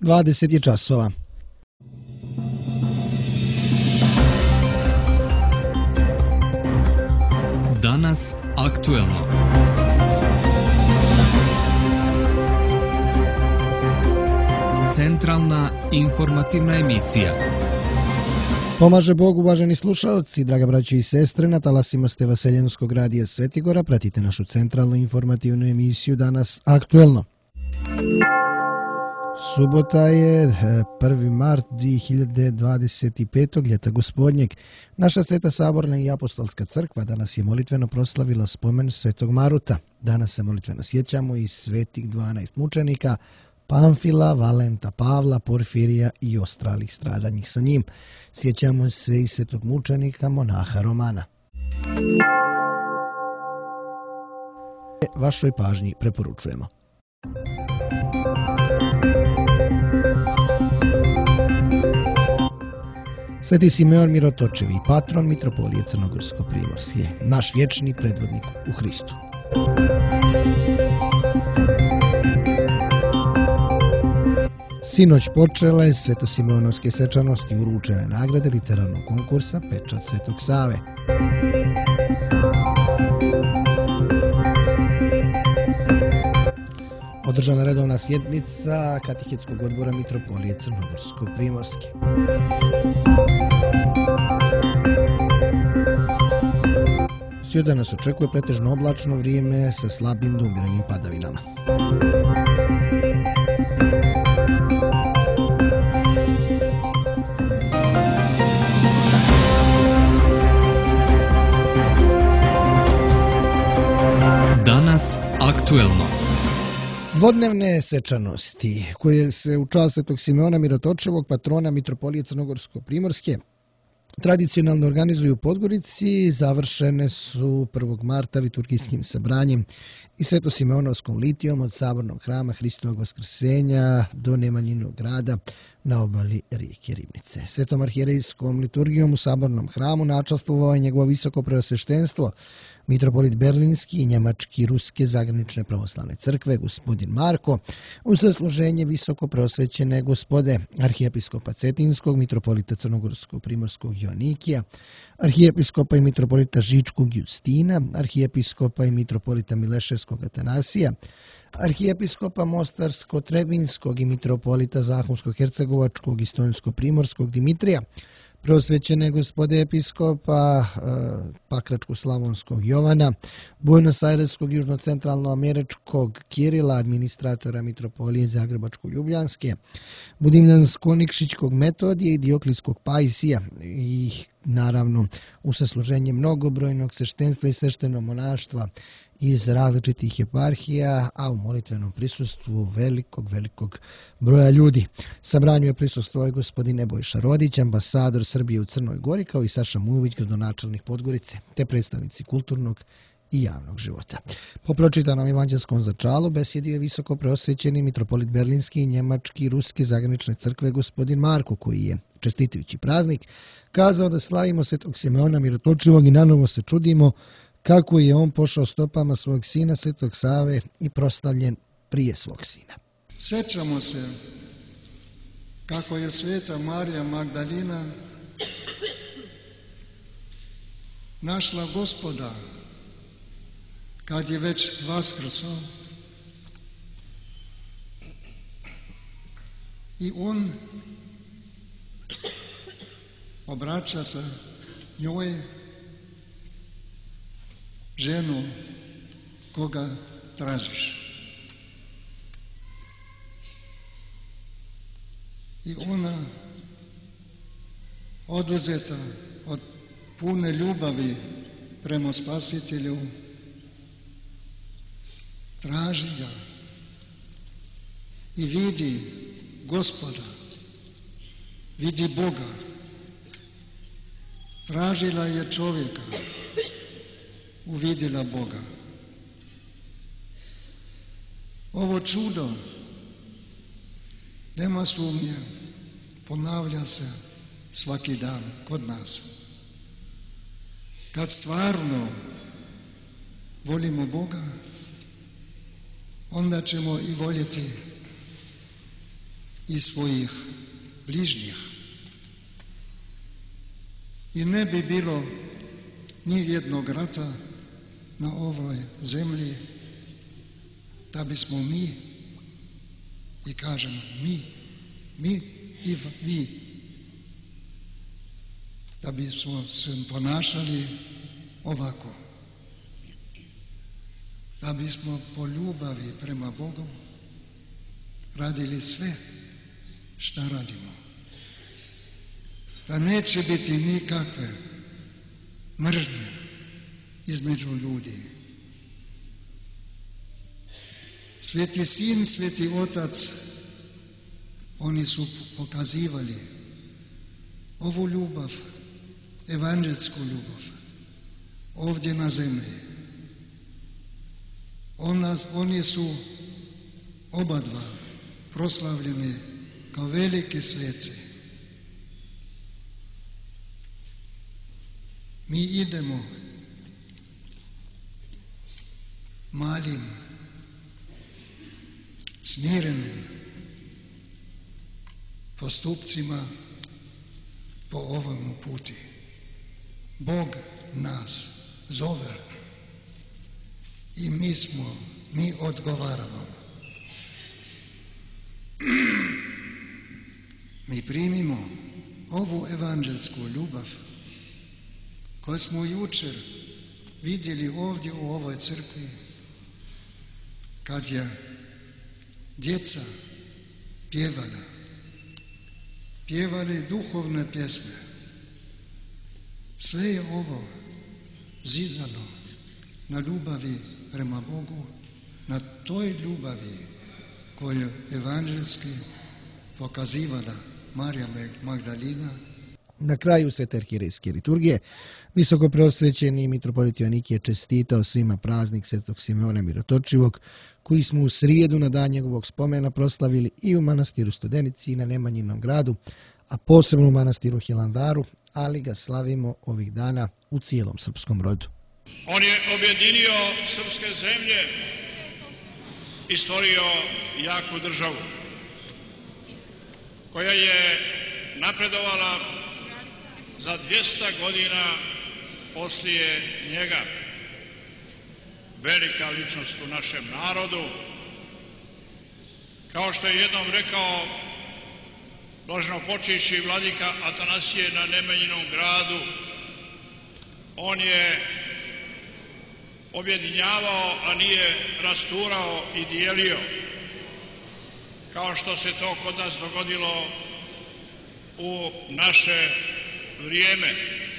20 je časova. Danas aktuelno. Centralna informativna emisija. Pomaže Bog, uvaženi slušaoci, draga braćo i sestre, na talasima ste Vaseljenskog radija Svetigora, pratite našu centralnu informativnu emisiju Danas aktuelno. Subota je 1. mart 2025. ljeta gospodnjeg. Naša Sveta Saborna i Apostolska crkva danas je molitveno proslavila spomen Svetog Maruta. Danas se molitveno sjećamo i svetih 12 mučenika, Pamfila, Valenta, Pavla, Porfirija i ostalih stradanjih sa njim. Sjećamo se i svetog mučenika monaha Romana. Vašoj pažnji preporučujemo. Sveti Simeon Mirotočevi, patron mitropolije Crnogorsko-Primorske, naš vječni predvodnik u Hristu. Sinoć počele Sveto-Simeonovske svečanosti, uručene nagrade literarnog konkursa Pečat Svetog Save. Održana redovna sjednica Katehetskog odbora mitropolije Crnogorsko-Primorske. Sjuda nas očekuje pretežno oblačno vrijeme sa slabim do umjerenim padavinama. Danas aktuelno. Dvodnevne svečanosti koje se u čast Svetog Simeona Mirotočevog, patrona mitropolije Crnogorsko-Primorske, tradicionalno organizuju u Podgorici, završene su 1. marta liturgijskim sabranjem i Sveto-Simeonovskom litijom od Sabornog hrama Hristovog Vaskrsenja do Nemanjinog grada na obali rijeke Ribnice. Svetom arhijerejskom liturgijom u Sabornom hramu načastvovao je njegovo visoko preosveštenstvo, mitropolit Berlinski i Njemački Ruske zagranične pravoslavne crkve, gospodin Marko, u sasluženje visoko preosvećene gospode arhijepiskopa Cetinskog, mitropolita Crnogorsko-Primorskog Joanikija, arhijepiskopa i mitropolita Žičkog Justina, arhijepiskopa i mitropolita Mileševskog Atanasija, arhijepiskopa Mostarsko-Trebinskog i mitropolita Zahumsko-Hercegovačkog i Stonjsko-Primorskog Dimitrija, preosvećene gospode episkopa Pakračko-Slavonskog Jovana, Buenos-Aireskog južno-centralno-američkog Kirila, administratora mitropolije Zagrebačko-Ljubljanske, Budimljansko-Nikšićkog Metodije i Dioklijskog Pajsija i naravno u sasluženje mnogobrojnog sveštenstva i sveštenog monaštva iz različitih eparhija, a u molitvenom prisustvu velikog broja ljudi. Sabranju je prisustvovao i gospodin Nebojša Rodić, ambasador Srbije u Crnoj Gori, kao i Saša Mujović, gradonačelnik Podgorice, te predstavnici kulturnog i javnog života. Po pročitanom evanđelskom začalu besjedio je visoko preosvećeni mitropolit Berlinski i Njemački Ruske zagranične crkve gospodin Marko, koji je, čestitajući praznik, kazao da slavimo Svetog Simeona Mirotočevog i nanovo se čudimo kako je on pošao stopama svog sina Svetog Save i proslavljen prije svog sina. Sjećamo se kako je Sveta Marija Magdalina našla Gospoda kad je već vaskrsao i on obraća se njoj, ženu, koga tražiš. I ona, oduzeta od pune ljubavi prema Spasitelju, traži ga i vidi Gospoda, vidi Boga. Tražila je čovjeka, uvidjela Boga. Ovo čudo, nema sumnje, ponavlja se svaki dan kod nas. Kad stvarno volimo Boga, onda ćemo i voljeti i svojih bližnjih. I ne bi bilo ni jednog rata na ovoj zemlji da bismo mi, i kažem mi i vi, da bismo se ponašali ovako, da bismo po ljubavi prema Bogu radili sve šta radimo, da neće biti nikakve mržnje između ljudi. Sveti Sin, Sveti Otac, oni su pokazivali ovu ljubav, evanđelsku ljubav, ovdje na zemlji. Oni su oba dva proslavljeni kao veliki sveci. Mi idemo malim, smirenim postupcima po ovom puti. Bog nas zove i mi odgovaramo. Mi primimo ovu evanđelsku ljubav koju smo jučer vidjeli ovdje u ovoj crkvi, kad je djeca pjevali duhovne pjesme. Sve je ovo zidano na ljubavi prema Bogu, na toj ljubavi koju evanđelski pokazivala Marija Magdalina. Na kraju svete arhijerejske liturgije visoko preosvećeni mitropolit Joanikije čestitao svima praznik Svetog Simeona Mirotočivog, koji smo u srijedu na dan njegovog spomena proslavili i u manastiru Studenici i na Nemanjinom gradu, a posebno u manastiru Hilandaru, ali ga slavimo ovih dana u cijelom srpskom rodu. On je objedinio srpske zemlje i stvorio jaku državu koja je napredovala za 200 godina poslije njega. Velika ličnost u našem narodu. Kao što je jednom rekao blaženopočivši vladika Atanasije na Nemanjinom gradu, on je objedinjavao, a nije rasturao i dijelio, kao što se to kod nas dogodilo u naše vrijeme.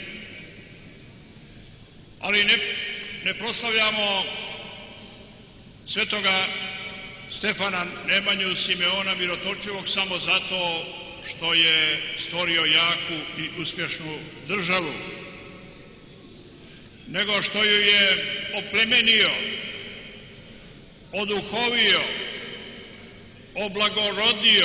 Ali ne proslavljamo svetoga Stefana Nemanju Simeona Mirotočivog samo zato što je stvorio jaku i uspješnu državu, nego što ju je oplemenio, oduhovio, oblagorodio.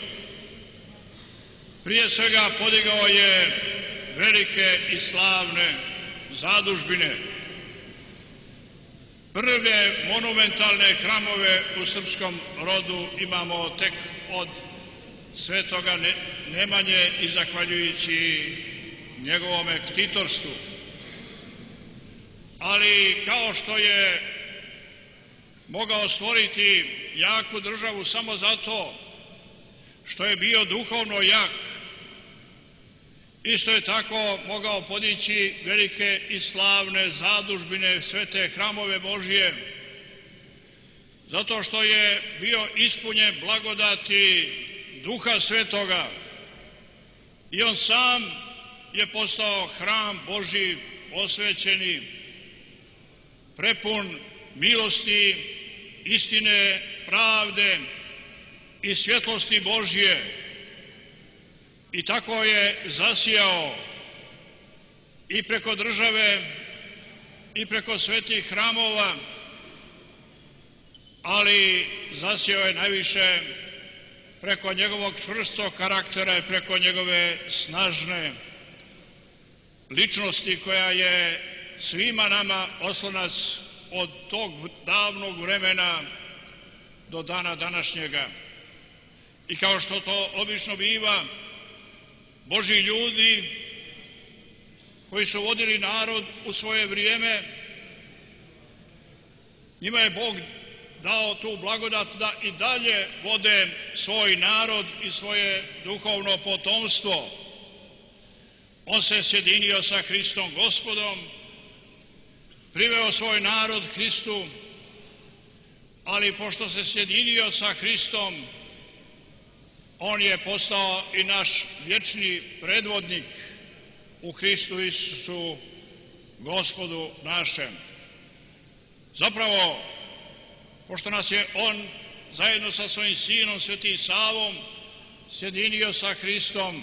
Prije svega podigao je velike i slavne zadužbine, prve monumentalne hramove u srpskom rodu imamo tek od svetoga Nemanje i zahvaljujući njegovome ktitorstvu. Ali kao što je mogao stvoriti jaku državu samo zato što je bio duhovno jak, isto je tako mogao podići velike i slavne zadužbine, svete hramove Božje, zato što je bio ispunjen blagodati Duha Svetoga i on sam je postao hram Božji, osvećeni, prepun milosti, istine, pravde i svjetlosti Božje. I tako je zasijao i preko države i preko svetih hramova, ali zasijao je najviše preko njegovog čvrstog karaktera i preko njegove snažne ličnosti koja je svima nama oslonac od tog davnog vremena do dana današnjega. I kao što to obično biva, Božji ljudi koji su vodili narod u svoje vrijeme, njima je Bog dao tu blagodat da i dalje vode svoj narod i svoje duhovno potomstvo. On se sjedinio sa Hristom Gospodom, priveo svoj narod Hristu, ali pošto se sjedinio sa Hristom, on je postao i naš vječni predvodnik u Hristu Isusu, Gospodu našem. Zapravo, pošto nas je on zajedno sa svojim sinom Svetim Savom sjedinio sa Hristom,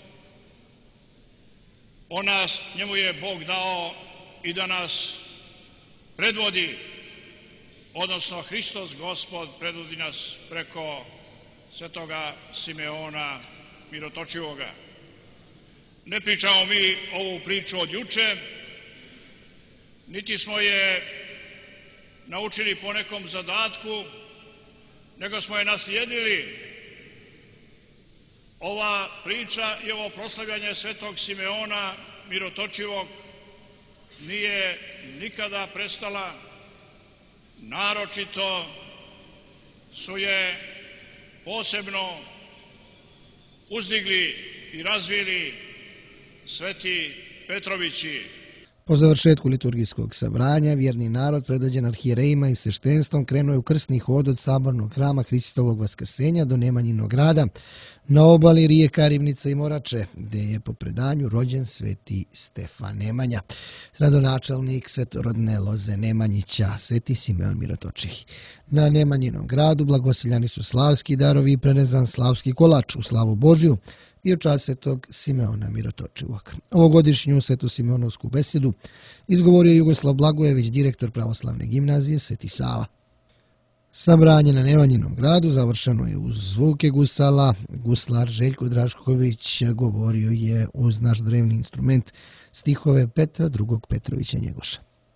njemu je Bog dao i da nas predvodi, odnosno Hristos Gospod predvodi nas preko svetoga Simeona Mirotočivoga. Ne pričamo mi ovu priču od juče, niti smo je naučili po nekom zadatku, nego smo je naslijedili. Ova priča i ovo proslavljanje svetog Simeona Mirotočivog nije nikada prestala, naročito su je posebno uzdigli i razvili sveti Petrovići. Po završetku liturgijskog sabranja, vjerni narod predvođen arhijerejima i sveštenstvom krenuo je u krstni hod od sabornog hrama Hristovog Vaskrsenja do Nemanjinog grada na obali rijeka Rivnica i Morače, gdje je po predanju rođen sveti Stefan Nemanja, gradonačelnik svetorodne loze Nemanjića, sveti Simeon Mirotočiv. Na Nemanjinom gradu blagosiljani su slavski darovi i prenezan slavski kolač u slavu Božju i u čast svetog Simeona Mirotočivog. Ovogodišnju svetu Simeonovsku besedu izgovorio Jugoslav Blagojević, direktor pravoslavne gimnazije Sveti Sava. Sabranje na Nemanjinom gradu završeno je uz zvuke gusala. Guslar Željko Drašković govorio je uz naš drevni instrument stihove Petra II. Petrovića Njegoša.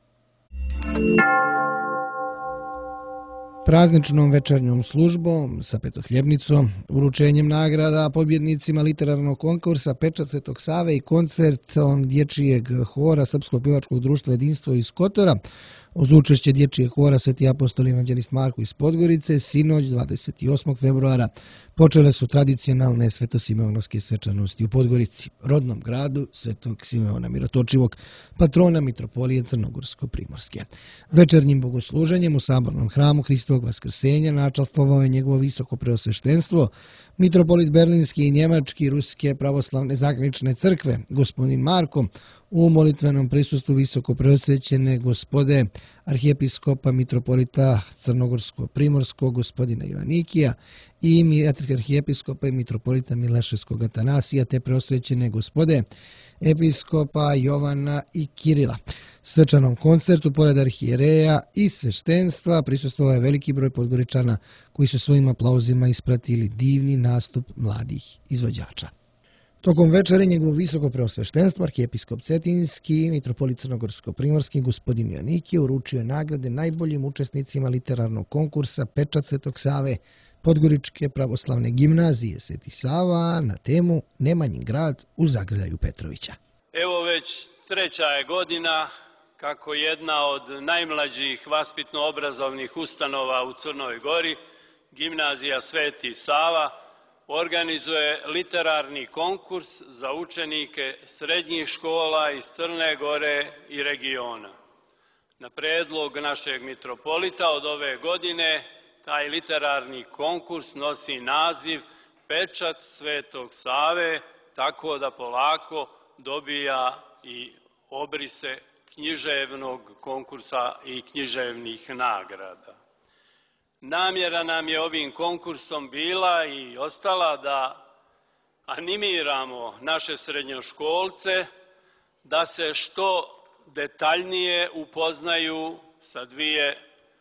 Prazničnom večernjom službom sa petohljebnicom, uručenjem nagrada pobjednicima literarnog konkursa Pečat Svetog Save i koncertom dječijeg hora Srpskog pjevačkog društva Jedinstvo iz Kotora, uz učešće dječijeg hora Sveti apostol evanđelist Marko iz Podgorice, sinoć 28. februara počele su tradicionalne svetosimeonovske svečanosti u Podgorici, rodnom gradu svetog Simeona Mirotočivog, patrona mitropolije Crnogorsko-primorske. Večernjim bogosluženjem u sabornom hramu Hristovog Vaskrsenja načastvovao je njegovo visoko preosveštenstvo, mitropolit Berlinski i Njemački Ruske pravoslavne zagranične crkve, gospodin Marko, u molitvenom prisustvu visoko preosvećene gospode arhijepiskopa mitropolita Crnogorsko-primorskog gospodina Joanikija i arhijepiskopa i mitropolita Mileševskog Atanasija te preosvećene gospode episkopa Jovana i Kirila. Svečanom koncertu, pored arhijereja i sveštenstva, prisustvovao je veliki broj Podgoričana koji su svojim aplauzima ispratili divni nastup mladih izvođača. Tokom večere njegovo visoko preosveštenstvo, arhijepiskop Cetinski, mitropolit Crnogorsko-primorski, gospodin Joanikije uručio je nagrade najboljim učesnicima literarnog konkursa Pečat Svetog Save Podgoričke pravoslavne gimnazije Sveti Sava na temu Nemanjin grad u zagrljaju Petrovića. Evo već treća je godina kako jedna od najmlađih vaspitno-obrazovnih ustanova u Crnoj Gori, gimnazija Sveti Sava, organizuje literarni konkurs za učenike srednjih škola iz Crne Gore i regiona. Na predlog našeg mitropolita od ove godine taj literarni konkurs nosi naziv Pečat Svetog Save, tako da polako dobija i obrise književnog konkursa i književnih nagrada. Namjera nam je ovim konkursom bila i ostala da animiramo naše srednjoškolce da se što detaljnije upoznaju sa dvije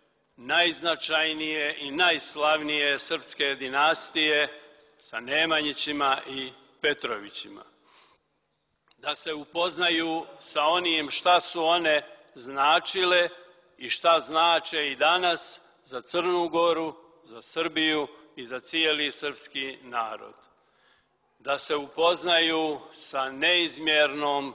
najznačajnije i najslavnije srpske dinastije, sa Nemanjićima i Petrovićima. Da se upoznaju sa onim šta su one značile i šta znače i danas za Crnu Goru, za Srbiju i za cijeli srpski narod. Da se upoznaju sa neizmjernom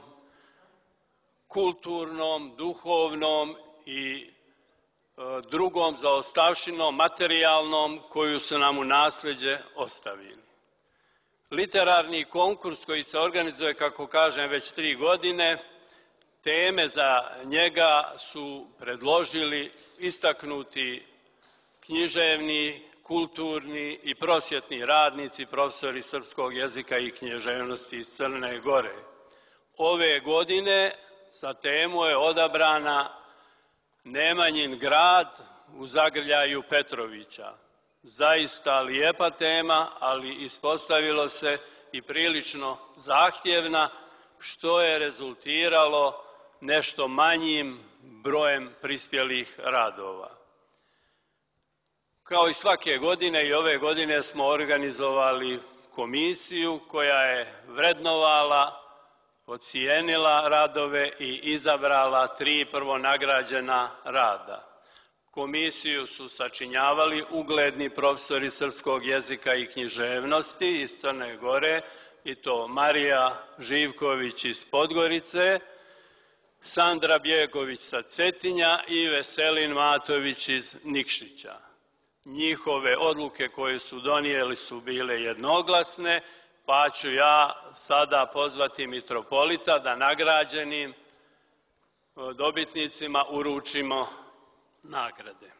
kulturnom, duhovnom i drugom zaostavštinom, materijalnom, koju su nam u nasljeđe ostavili. Literarni konkurs koji se organizuje, kako kažem, već 3 godine, teme za njega su predložili istaknuti književni, kulturni i prosvjetni radnici, profesori srpskog jezika i književnosti iz Crne Gore. Ove godine za temu je odabrana Nemanjin grad u zagrljaju Petrovića. Zaista lijepa tema, ali ispostavilo se i prilično zahtjevna, što je rezultiralo nešto manjim brojem prispjelih radova. Kao i svake godine, i ove godine smo organizovali komisiju koja je vrednovala, ocijenila radove i izabrala 3 prvonagrađena rada. Komisiju su sačinjavali ugledni profesori srpskog jezika i književnosti iz Crne Gore, i to Marija Živković iz Podgorice, Sandra Bjegović sa Cetinja i Veselin Matović iz Nikšića. Njihove odluke koje su donijeli su bile jednoglasne, pa ću ja sada pozvati mitropolita da nagrađenim dobitnicima uručimo nagrade.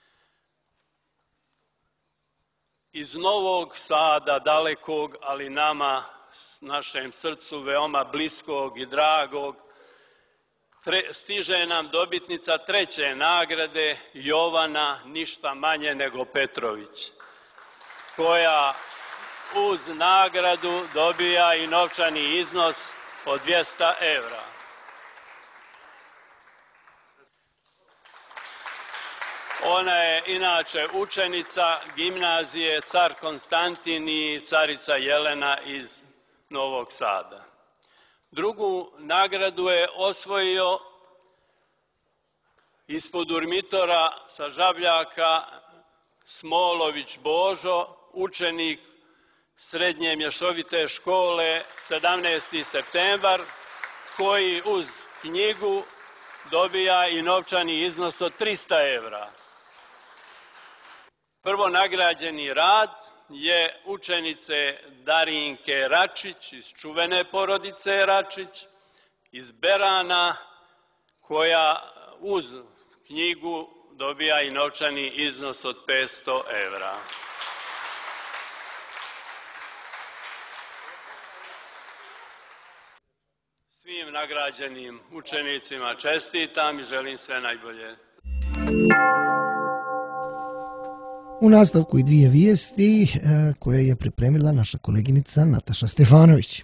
Iz Novog Sada, dalekog, ali nama, našem srcu, veoma bliskog i dragog, stiže nam dobitnica 3. nagrade, Jovana, ništa manje nego Petrović, koja uz nagradu dobija i novčani iznos od 200 evra. Ona je inače učenica gimnazije Car Konstantin i Carica Jelena iz Novog Sada. Drugu nagradu je osvojio ispod Durmitora sa Žabljaka Smolović Božo, učenik srednje mješovite škole 17. septembar, koji uz knjigu dobija i novčani iznos od 300 evra. Prvo nagrađeni rad je učenice Darinke Račić iz čuvene porodice Račić iz Berana, koja uz knjigu dobija i novčani iznos od 500 evra. Svim nagrađenim učenicima čestitam i želim sve najbolje. U nastavku i 2 vijesti koje je pripremila naša koleginica Nataša Stefanović.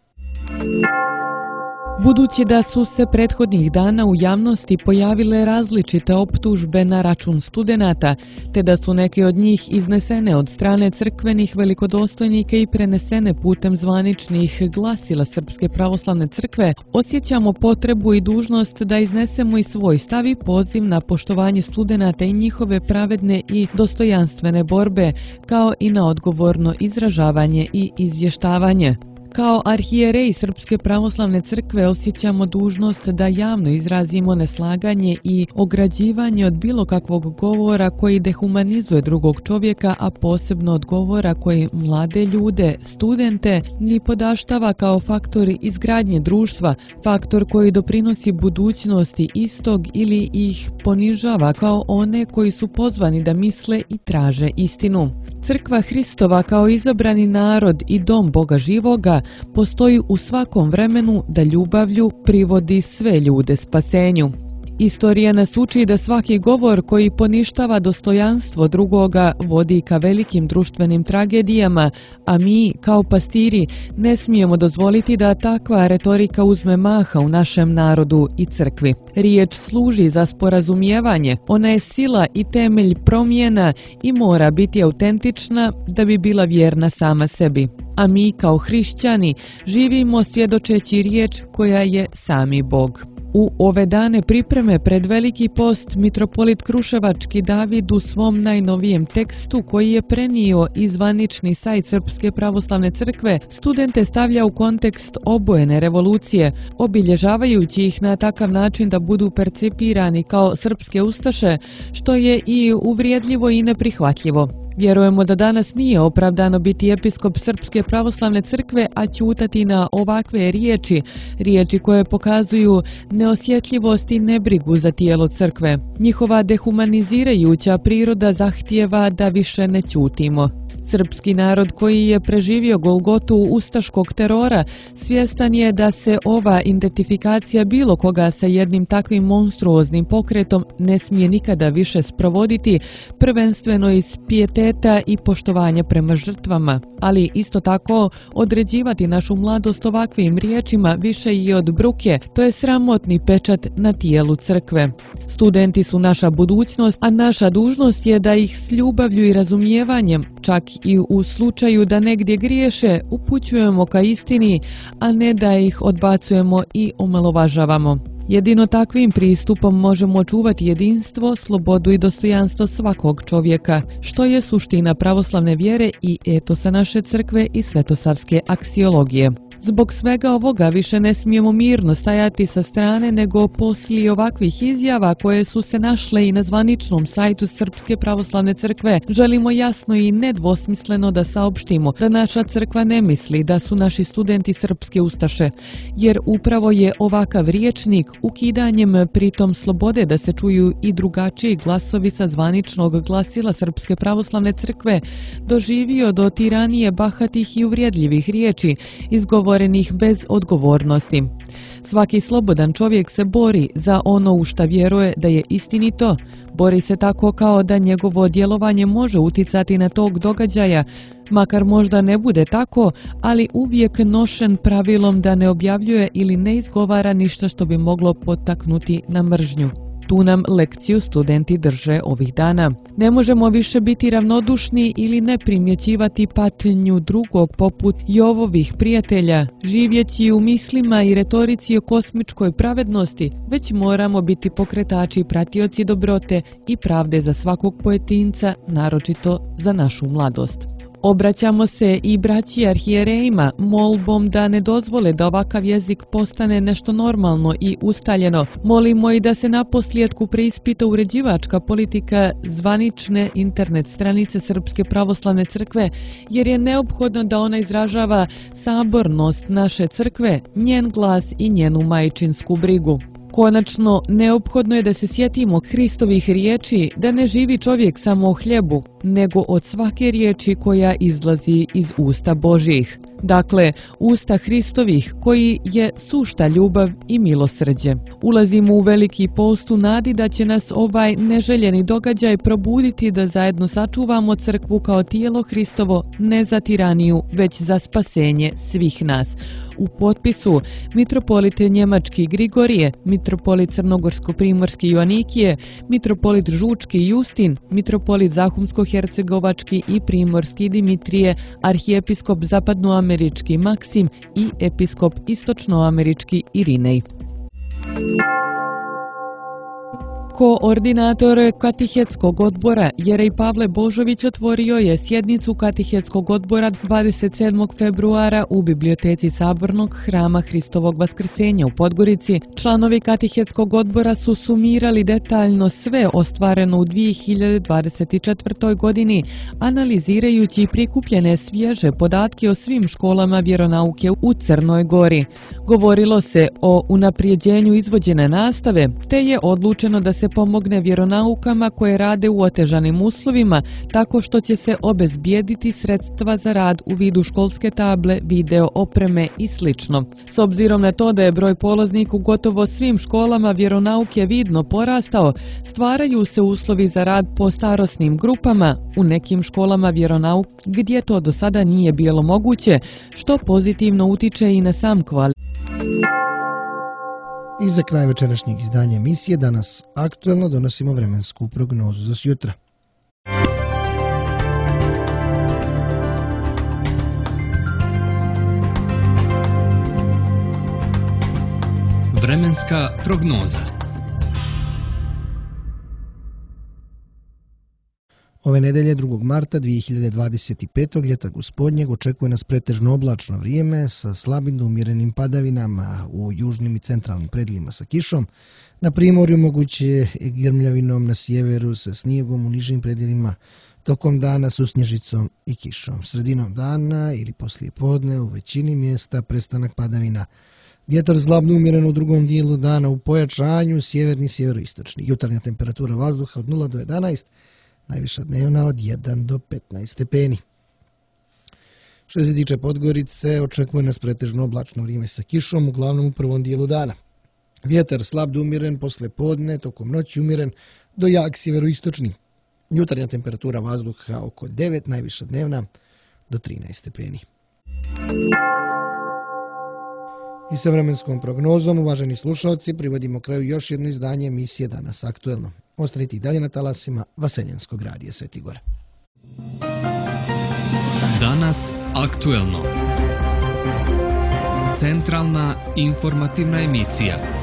Budući da su se prethodnih dana u javnosti pojavile različite optužbe na račun studenata, te da su neke od njih iznesene od strane crkvenih velikodostojnika i prenesene putem zvaničnih glasila Srpske pravoslavne crkve, osjećamo potrebu i dužnost da iznesemo i svoj stav i poziv na poštovanje studenata i njihove pravedne i dostojanstvene borbe, kao i na odgovorno izražavanje i izvještavanje. Kao arhijereji Srpske pravoslavne crkve osjećamo dužnost da javno izrazimo neslaganje i ograđivanje od bilo kakvog govora koji dehumanizuje drugog čovjeka, a posebno od govora koji mlade ljude, studente, nipodaštava kao faktor izgradnje društva, faktor koji doprinosi budućnosti istog ili ih ponižava kao one koji su pozvani da misle i traže istinu. Crkva Hristova kao izabrani narod i dom Boga živoga postoji u svakom vremenu da ljubavlju privodi sve ljude spasenju. Istorija nas uči da svaki govor koji poništava dostojanstvo drugoga vodi ka velikim društvenim tragedijama, a mi, kao pastiri, ne smijemo dozvoliti da takva retorika uzme maha u našem narodu i crkvi. Riječ služi za sporazumijevanje, ona je sila i temelj promjena i mora biti autentična da bi bila vjerna sama sebi. A mi, kao hrišćani, živimo svjedočeći riječ koja je sami Bog. U ove dane pripreme pred Veliki post mitropolit Kruševački David u svom najnovijem tekstu koji je prenio i zvanični sajt Srpske pravoslavne crkve studente stavlja u kontekst obojene revolucije, obilježavajući ih na takav način da budu percipirani kao srpske ustaše, što je i uvrijedljivo i neprihvatljivo. Vjerujemo da danas nije opravdano biti episkop Srpske pravoslavne crkve, a ćutati na ovakve riječi koje pokazuju neosjetljivost i nebrigu za tijelo crkve. Njihova dehumanizirajuća priroda zahtijeva da više ne ćutimo. Srpski narod koji je preživio golgotu ustaškog terora svjestan je da se ova identifikacija bilo koga sa jednim takvim monstruoznim pokretom ne smije nikada više sprovoditi, prvenstveno iz pijeteta i poštovanja prema žrtvama, ali isto tako određivati našu mladost ovakvim riječima više i od bruke, to je sramotni pečat na tijelu crkve. Studenti su naša budućnost, a naša dužnost je da ih s ljubavlju i razumijevanjem, čak i u slučaju da negdje griješe, upućujemo ka istini, a ne da ih odbacujemo i omalovažavamo. Jedino takvim pristupom možemo očuvati jedinstvo, slobodu i dostojanstvo svakog čovjeka, što je suština pravoslavne vjere i etosa naše crkve i svetosavske aksiologije. Zbog svega ovoga više ne smijemo mirno stajati sa strane, nego poslije ovakvih izjava koje su se našle i na zvaničnom sajtu Srpske pravoslavne crkve, želimo jasno i nedvosmisleno da saopštimo da naša crkva ne misli da su naši studenti srpske ustaše, jer upravo je ovakav rječnik ukidanjem pritom slobode da se čuju i drugačiji glasovi sa zvaničnog glasila Srpske pravoslavne crkve doživio do tiranije bahatih i uvrijedljivih riječi izgovorenih bez odgovornosti. Svaki slobodan čovjek se bori za ono u šta vjeruje da je istinito, bori se tako kao da njegovo djelovanje može uticati na tog događaja, makar možda ne bude tako, ali uvijek nošen pravilom da ne objavljuje ili ne izgovara ništa što bi moglo potaknuti na mržnju. Tu nam lekciju studenti drže ovih dana. Ne možemo više biti ravnodušni ili ne primjećivati patnju drugog poput Jovovih prijatelja, živjeći u mislima i retorici o kosmičkoj pravednosti, već moramo biti pokretači i pratioci dobrote i pravde za svakog pojedinca, naročito za našu mladost. Obraćamo se i braći arhijerejima molbom da ne dozvole da ovakav jezik postane nešto normalno i ustaljeno. Molimo i da se naposljetku preispita uređivačka politika zvanične internet stranice Srpske pravoslavne crkve, jer je neophodno da ona izražava sabornost naše crkve, njen glas i njenu majčinsku brigu. Konačno, neophodno je da se sjetimo Hristovih riječi da ne živi čovjek samo o hljebu, nego od svake riječi koja izlazi iz usta Božjih. Dakle, usta Hristovih koji je sušta ljubav i milosrđe. Ulazimo u Veliki post u nadi da će nas ovaj neželjeni događaj probuditi da zajedno sačuvamo crkvu kao tijelo Hristovo, ne za tiraniju, već za spasenje svih nas. U potpisu mitropolit Njemački Grigorije, mitropolit Crnogorsko-Primorski Joanikije, mitropolit Žučki Justin, mitropolit Zahumsko-Hercegovački i Primorski Dimitrije, arhijepiskop Zapadnoamerički Maksim i episkop Istočnoamerički Irinej. Koordinator Katehetskog odbora Jerej Pavle Božović otvorio je sjednicu Katehetskog odbora 27. februara u biblioteci Sabornog hrama Hristovog Vaskrsenja u Podgorici. Članovi Katehetskog odbora su sumirali detaljno sve ostvareno u 2024. godini, analizirajući prikupljene svježe podatke o svim školama vjeronauke u Crnoj Gori. Govorilo se o unaprijeđenju izvođene nastave, te je odlučeno da se pomogne vjeronaukama koje rade u otežanim uslovima, tako što će se obezbijediti sredstva za rad u vidu školske table, video opreme i sl. S obzirom na to da je broj polaznika u gotovo svim školama vjeronauke vidno porastao, stvaraju se uslovi za rad po starosnim grupama u nekim školama vjeronauke gdje to do sada nije bilo moguće, što pozitivno utiče i na sam kvalitet. I za kraj večerašnjeg izdanja emisije danas aktuelno donosimo vremensku prognozu za sjutra. Vremenska prognoza. Ove nedelje 2. marta 2025. ljeta gospodnjeg očekuje nas pretežno oblačno vrijeme sa slabim do umjerenim padavinama u južnim i centralnim predjelima sa kišom. Na primorju moguće grmljavinom, na sjeveru sa snijegom, u nižim predjelima tokom dana su snježicom i kišom. Sredinom dana ili poslije podne u većini mjesta prestanak padavina. Vjetar slabno umjeren u drugom dijelu dana u pojačanju, sjeverni, sjeveroistočni. Jutarnja temperatura vazduha od 0 do 11, najviša dnevna od 1 do 15 stepeni. Što se tiče Podgorice, očekuje nas pretežno oblačno vrijeme sa kišom, uglavnom u prvom dijelu dana. Vjetar slab do umjeren posle podne, tokom noći umjeren do jak sjeveroistočni. Jutarnja temperatura vazduha oko 9, najviša dnevna do 13 stepeni. I sa vremenskom prognozom, uvaženi slušalci, privodimo kraju još jedno izdanje emisije Danas aktuelno. Ostanite i dalje na talasima Vaseljenskog radija Sveti Gora. Danas aktuelno. Centralna informativna emisija.